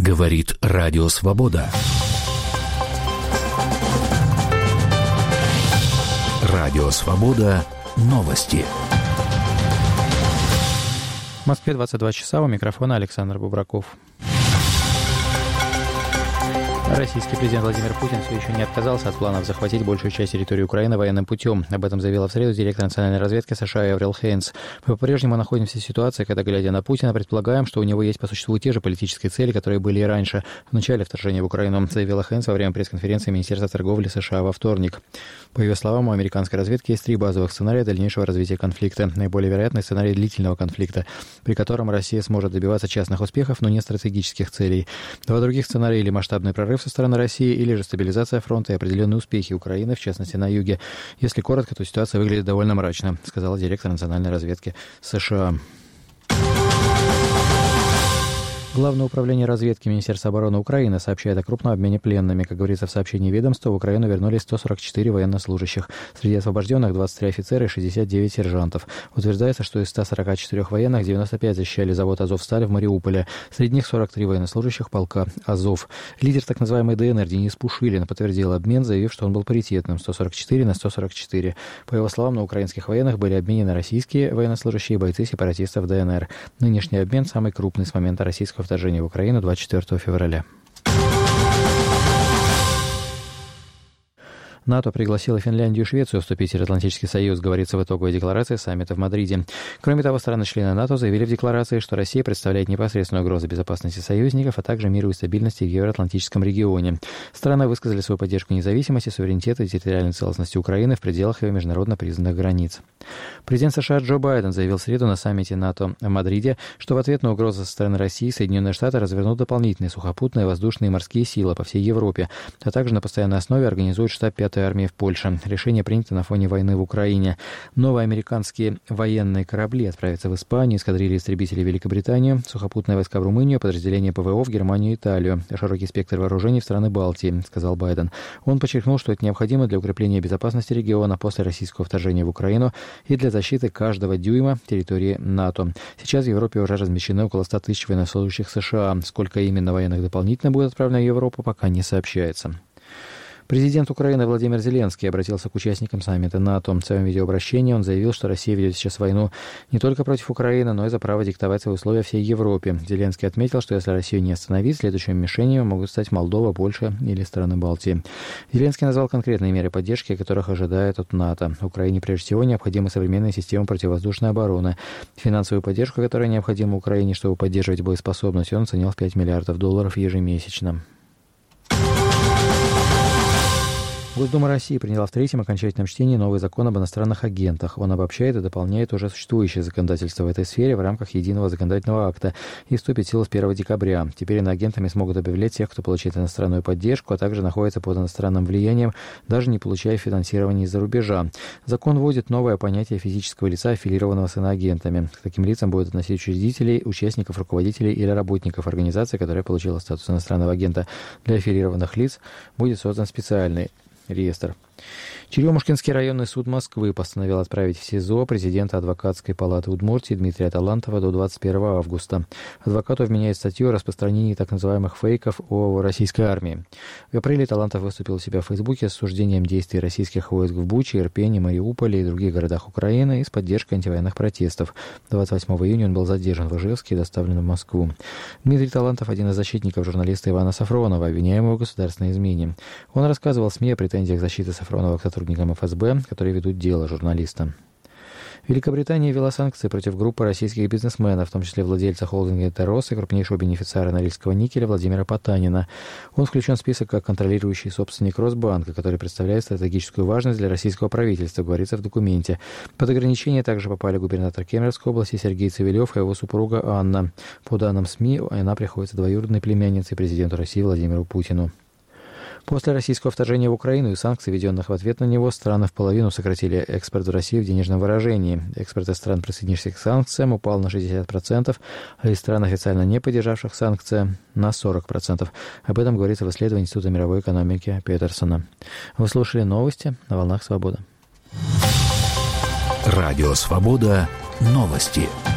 Говорит Радио Свобода. Радио Свобода. Новости. В Москве 22 часа. У микрофона Александр Бубраков. Российский президент Владимир Путин все еще не отказался от планов захватить большую часть территории Украины военным путем. Об этом заявила в среду директор национальной разведки США Эврил Хейнс. Мы по-прежнему находимся в ситуации, когда, глядя на Путина, предполагаем, что у него есть по существу те же политические цели, которые были и раньше, в начале вторжения в Украину, заявила Хейнс во время пресс-конференции Министерства торговли США во вторник. По ее словам, у американской разведки есть 3 базовых сценария дальнейшего развития конфликта. Наиболее вероятный сценарий длительного конфликта, при котором Россия сможет добиваться частных успехов, но не стратегических целей. 2 других сценария или масштабный прорыв со стороны России, или же стабилизация фронта и определенные успехи Украины, в частности на юге. Если коротко, то ситуация выглядит довольно мрачно, сказала директор национальной разведки США. Главное управление разведки Министерства обороны Украины сообщает о крупном обмене пленными. Как говорится в сообщении ведомства, в Украину вернулись 144 военнослужащих. Среди освобожденных 23 офицера и 69 сержантов. Утверждается, что из 144 военных 95 защищали завод «Азовсталь» в Мариуполе. Среди них 43 военнослужащих полка «Азов». Лидер так называемой ДНР Денис Пушилин подтвердил обмен, заявив, что он был паритетным – 144 на 144. По его словам, на украинских военных были обменены российские военнослужащие и бойцы сепаратистов ДНР. Нынешний обмен самый крупный с момента российского вторжения в Украину 24 февраля. НАТО пригласило Финляндию и Швецию вступить в Североатлантический союз, говорится в итоговой декларации саммита в Мадриде. Кроме того, страны-члены НАТО заявили в декларации, что Россия представляет непосредственную угрозу безопасности союзников, а также миру и стабильности в Евроатлантическом регионе. Страны высказали свою поддержку независимости, суверенитета и территориальной целостности Украины в пределах ее международно признанных границ. Президент США Джо Байден заявил в среду на саммите НАТО в Мадриде, что в ответ на угрозы со стороны России Соединенные Штаты развернут дополнительные сухопутные, воздушные и морские силы по всей Европе, а также на постоянной основе организуют штаб 5-й армии в Польше. Решение принято на фоне войны в Украине. Новые американские военные корабли отправятся в Испанию, эскадрильи истребителей в Великобританию, сухопутные войска в Румынию, подразделения ПВО в Германию и Италию. Широкий спектр вооружений в страны Балтии, сказал Байден. Он подчеркнул, что это необходимо для укрепления безопасности региона после российского вторжения в Украину и для защиты каждого дюйма территории НАТО. Сейчас в Европе уже размещены около 100 тысяч военнослужащих США. Сколько именно военных дополнительно будет отправлено в Европу, пока не сообщается. Президент Украины Владимир Зеленский обратился к участникам саммита НАТО. В своем видеообращении он заявил, что Россия ведет сейчас войну не только против Украины, но и за право диктовать свои условия всей Европе. Зеленский отметил, что если Россию не остановить, следующими мишенями могут стать Молдова, Польша или страны Балтии. Зеленский назвал конкретные меры поддержки, которых ожидает от НАТО. Украине прежде всего необходимы современные системы противовоздушной обороны. Финансовую поддержку, которая необходима Украине, чтобы поддерживать боеспособность, он оценил в $5 миллиардов ежемесячно. Госдума России приняла в 3-м окончательном чтении новый закон об иностранных агентах. Он обобщает и дополняет уже существующее законодательство в этой сфере в рамках единого законодательного акта и вступит в силу с 1 декабря. Теперь иноагентами смогут объявлять тех, кто получает иностранную поддержку, а также находится под иностранным влиянием, даже не получая финансирования из-за рубежа. Закон вводит новое понятие физического лица, аффилированного с иноагентами. К таким лицам будут относить учредителей, участников, руководителей или работников организации, которая получила статус иностранного агента. Для аффилированных лиц будет создан специальный реестр. Черемушкинский районный суд Москвы постановил отправить в СИЗО президента адвокатской палаты Удмуртии Дмитрия Талантова до 21 августа. Адвокату вменяет статью о распространении так называемых фейков о российской армии. В апреле Талантов выступил у себя в Фейсбуке с осуждением действий российских войск в Буче, Ирпене, Мариуполе и других городах Украины и с поддержкой антивоенных протестов. 28 июня он был задержан в Ижевске и доставлен в Москву. Дмитрий Талантов – один из защитников журналиста Ивана Сафронова, обвиняемого в государственной измене. Он рассказывал СМИ о претензиях защиты Сафронова к сотрудникам ФСБ, которые ведут дело журналиста. Великобритания ввела санкции против группы российских бизнесменов, в том числе владельца холдинга «Террос» и крупнейшего бенефициара Норильского никеля Владимира Потанина. Он включен в список как контролирующий собственник Росбанка, который представляет стратегическую важность для российского правительства, говорится в документе. Под ограничение также попали губернатор Кемеровской области Сергей Цивилев и его супруга Анна. По данным СМИ, она приходится двоюродной племянницей президенту России Владимиру Путину. После российского вторжения в Украину и санкций, введенных в ответ на него, страны в половину сократили экспорт в Россию в денежном выражении. Экспорт из стран, присоединившихся к санкциям, упал на 60%, а из стран, официально не поддержавших санкции, на 40%. Об этом говорится в исследовании Института мировой экономики Петерсона. Вы слушали новости на «Волнах Свободы». Радио «Свобода». Новости.